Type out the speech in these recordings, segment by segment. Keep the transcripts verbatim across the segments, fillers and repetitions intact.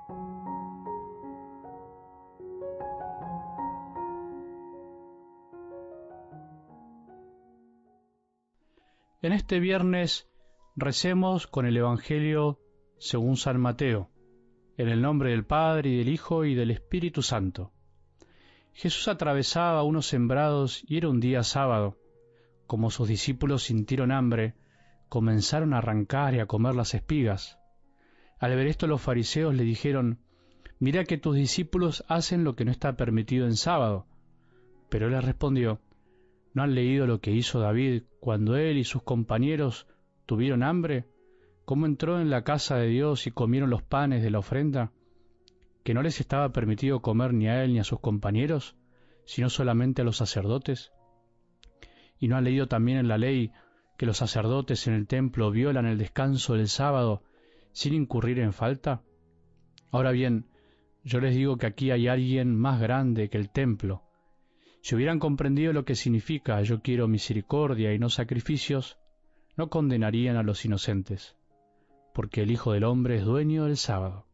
En este viernes recemos con el Evangelio según San Mateo, en el nombre del Padre, y del Hijo, y del Espíritu Santo. Jesús atravesaba unos sembrados y era un día sábado. Como sus discípulos sintieron hambre, comenzaron a arrancar y a comer las espigas. Al ver esto, los fariseos le dijeron: «Mira que tus discípulos hacen lo que no está permitido en sábado». Pero él les respondió: ¿No han leído lo que hizo David cuando él y sus compañeros tuvieron hambre? ¿Cómo entró en la casa de Dios y comieron los panes de la ofrenda? ¿Que no les estaba permitido comer ni a él ni a sus compañeros, sino solamente a los sacerdotes? ¿Y no han leído también en la ley que los sacerdotes en el templo violan el descanso del sábado sin incurrir en falta? Ahora bien, yo les digo que aquí hay alguien más grande que el templo. Si hubieran comprendido lo que significa «yo quiero misericordia y no sacrificios», no condenarían a los inocentes, porque el Hijo del Hombre es dueño del sábado.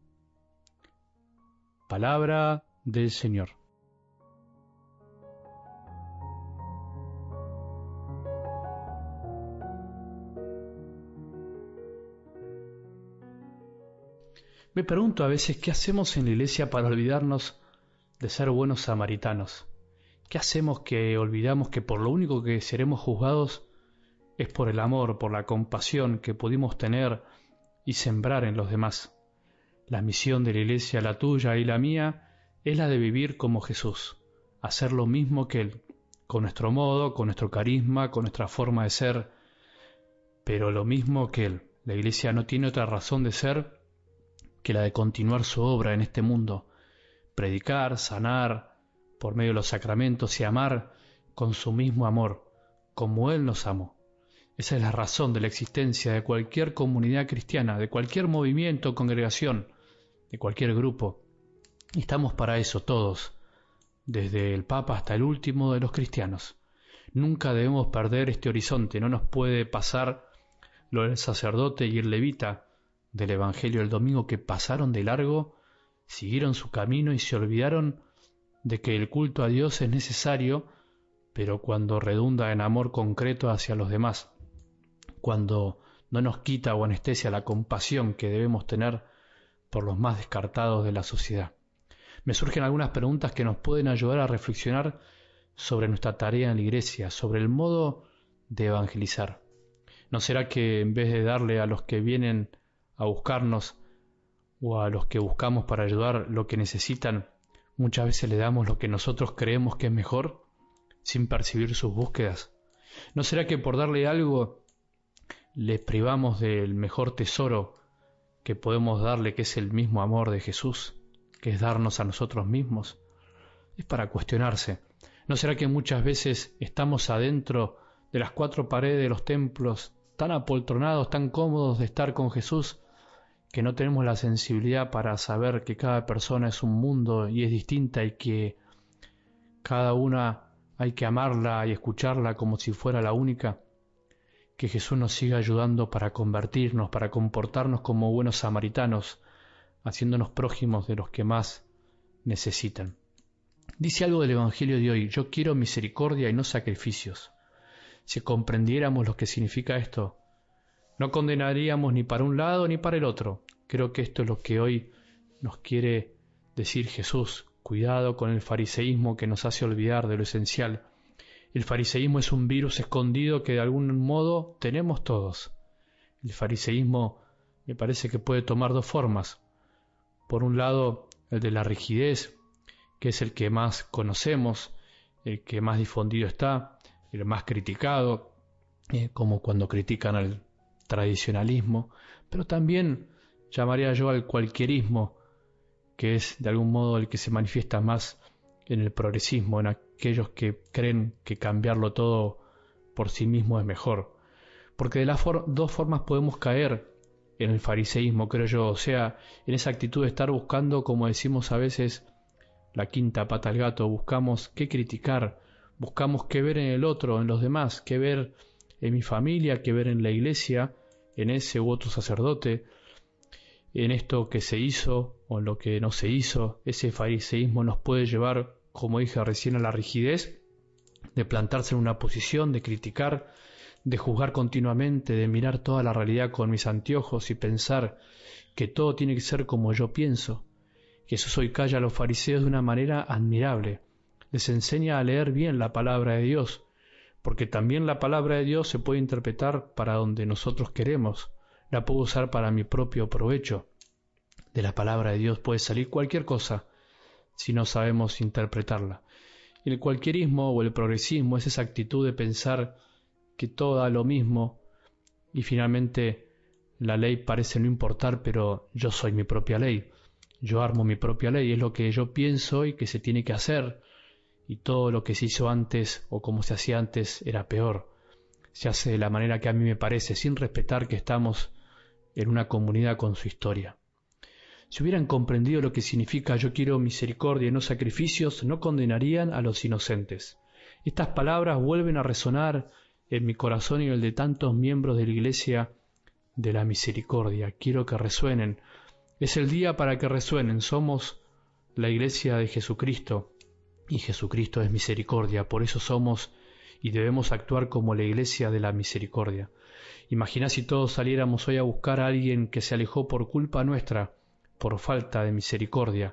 Palabra del Señor. Me pregunto a veces qué hacemos en la iglesia para olvidarnos de ser buenos samaritanos. ¿Qué hacemos que olvidamos que por lo único que seremos juzgados es por el amor, por la compasión que pudimos tener y sembrar en los demás? La misión de la iglesia, la tuya y la mía, es la de vivir como Jesús, hacer lo mismo que Él, con nuestro modo, con nuestro carisma, con nuestra forma de ser, pero lo mismo que Él. La iglesia no tiene otra razón de ser que la de continuar su obra en este mundo, predicar, sanar por medio de los sacramentos y amar con su mismo amor, como Él nos amó. Esa es la razón de la existencia de cualquier comunidad cristiana, de cualquier movimiento o congregación, de cualquier grupo. Y estamos para eso todos, desde el Papa hasta el último de los cristianos. Nunca debemos perder este horizonte. No nos puede pasar lo del sacerdote y el levita del Evangelio del domingo, que pasaron de largo, siguieron su camino y se olvidaron de que el culto a Dios es necesario, pero cuando redunda en amor concreto hacia los demás, cuando no nos quita o anestesia la compasión que debemos tener por los más descartados de la sociedad. Me surgen algunas preguntas que nos pueden ayudar a reflexionar sobre nuestra tarea en la iglesia, sobre el modo de evangelizar. ¿No será que en vez de darle a los que vienen a buscarnos o a los que buscamos para ayudar lo que necesitan, muchas veces le damos lo que nosotros creemos que es mejor, sin percibir sus búsquedas? ¿No será que por darle algo les privamos del mejor tesoro que podemos darle, que es el mismo amor de Jesús, que es darnos a nosotros mismos? Es para cuestionarse. ¿No será que muchas veces estamos adentro de las cuatro paredes de los templos, tan apoltronados, tan cómodos de estar con Jesús, que no tenemos la sensibilidad para saber que cada persona es un mundo y es distinta, y que cada una hay que amarla y escucharla como si fuera la única? Que Jesús nos siga ayudando para convertirnos, para comportarnos como buenos samaritanos, haciéndonos prójimos de los que más necesitan. Dice algo del Evangelio de hoy: «Yo quiero misericordia y no sacrificios». Si comprendiéramos lo que significa esto, no condenaríamos ni para un lado ni para el otro. Creo que esto es lo que hoy nos quiere decir Jesús. Cuidado con el fariseísmo que nos hace olvidar de lo esencial. El fariseísmo es un virus escondido que de algún modo tenemos todos. El fariseísmo me parece que puede tomar dos formas. Por un lado, el de la rigidez, que es el que más conocemos, el que más difundido está, el más criticado, eh, como cuando critican al tradicionalismo, pero también llamaría yo al cualquierismo, que es de algún modo el que se manifiesta más en el progresismo, en aquellos que creen que cambiarlo todo por sí mismo es mejor. Porque de las for- dos formas podemos caer en el fariseísmo, creo yo, o sea, en esa actitud de estar buscando, como decimos a veces, la quinta pata al gato. Buscamos qué criticar, buscamos qué ver en el otro, en los demás, qué ver en mi familia, qué ver en la iglesia, en ese u otro sacerdote. en esto que se hizo o en lo que no se hizo. Ese fariseísmo nos puede llevar, como dije recién, a la rigidez de plantarse en una posición, de criticar, de juzgar continuamente, de mirar toda la realidad con mis anteojos y pensar que todo tiene que ser como yo pienso. Jesús hoy calla a los fariseos de una manera admirable. Les enseña a leer bien la palabra de Dios, porque también la palabra de Dios se puede interpretar para donde nosotros queremos. La puedo usar para mi propio provecho. De la palabra de Dios puede salir cualquier cosa si no sabemos interpretarla. Y el cualquierismo o el progresismo es esa actitud de pensar que todo da lo mismo y finalmente la ley parece no importar, pero yo soy mi propia ley. Yo armo mi propia ley, es lo que yo pienso y que se tiene que hacer, y todo lo que se hizo antes o como se hacía antes era peor. Se hace de la manera que a mí me parece, sin respetar que estamos en una comunidad con su historia. Si hubieran comprendido lo que significa yo quiero misericordia y no sacrificios, no condenarían a los inocentes. Estas palabras vuelven a resonar en mi corazón y en el de tantos miembros de la Iglesia de la Misericordia. Quiero que resuenen. Es el día para que resuenen. Somos la Iglesia de Jesucristo y Jesucristo es misericordia. Por eso somos y debemos actuar como la Iglesia de la Misericordia. Imagina si todos saliéramos hoy a buscar a alguien que se alejó por culpa nuestra, por falta de misericordia.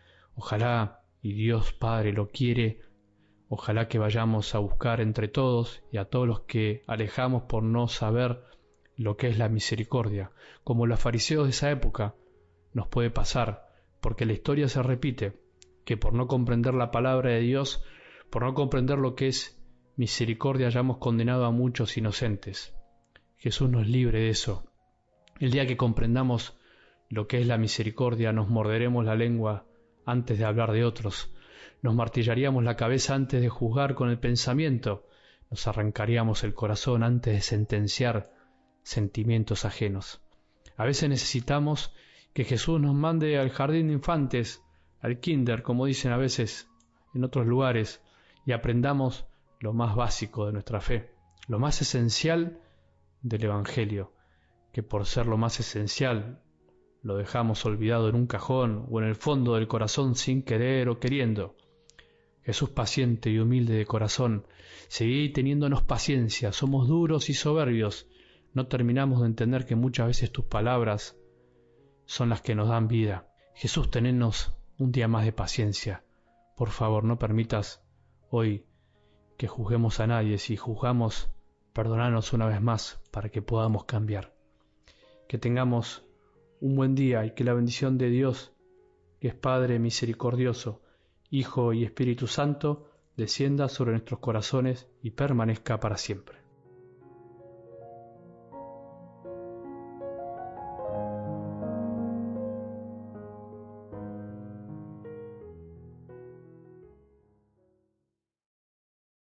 Ojalá, y Dios Padre lo quiere, ojalá que vayamos a buscar entre todos y a todos los que alejamos por no saber lo que es la misericordia. Como los fariseos de esa época, nos puede pasar, porque la historia se repite, que por no comprender la palabra de Dios, por no comprender lo que es misericordia, hayamos condenado a muchos inocentes. Jesús nos libre de eso. El día que comprendamos lo que es la misericordia, nos morderemos la lengua antes de hablar de otros, nos martillaríamos la cabeza antes de juzgar con el pensamiento, nos arrancaríamos el corazón antes de sentenciar sentimientos ajenos. A veces necesitamos que Jesús nos mande al jardín de infantes, al kinder, como dicen a veces en otros lugares, y aprendamos lo más básico de nuestra fe, lo más esencial del Evangelio, que por ser lo más esencial lo dejamos olvidado en un cajón o en el fondo del corazón sin querer o queriendo. Jesús paciente y humilde de corazón, seguid teniéndonos paciencia, somos duros y soberbios, no terminamos de entender que muchas veces tus palabras son las que nos dan vida. Jesús, tenenos un día más de paciencia. Por favor, no permitas hoy que juzguemos a nadie. Si juzgamos, perdónanos una vez más para que podamos cambiar. Que tengamos un buen día y que la bendición de Dios, que es Padre misericordioso, Hijo y Espíritu Santo, descienda sobre nuestros corazones y permanezca para siempre.